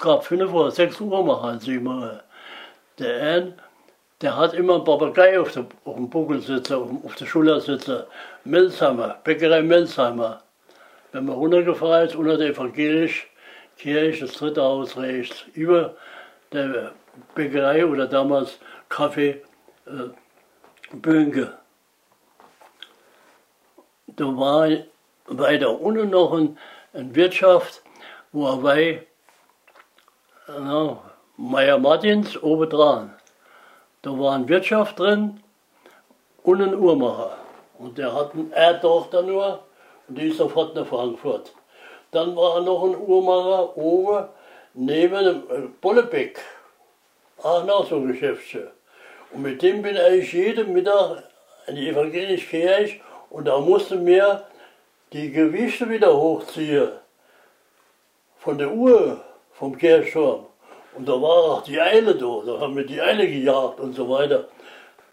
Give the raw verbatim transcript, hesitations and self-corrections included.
gab fünf oder sechs Uhrmacher, siebenmal. Der eine, der hat immer einen Papagei auf, der, auf dem Buckel sitzen, auf, auf der Schulter sitzen. Melsheimer, Bäckerei Melsheimer. Wenn man runtergefahren ist, unter der evangelischen Kirche, das dritte Haus rechts, über der Bäckerei oder damals Kaffee äh, Bönke. Da war weiter unten noch ein, eine Wirtschaft, wo er bei na, Meier Martins oben dran. Da war eine Wirtschaft drin und ein Uhrmacher. Und der hat eine Tochter nur und die ist sofort nach Frankfurt. Dann war noch ein Uhrmacher oben neben dem Bollebeck. Auch noch so ein Geschäftchen. Und mit dem bin ich jeden Mittag in die evangelische Kirche und da musste mir die Gewichte wieder hochziehen. Von der Uhr, vom Kirchturm. Und da war auch die Eile da, da haben wir die Eile gejagt und so weiter.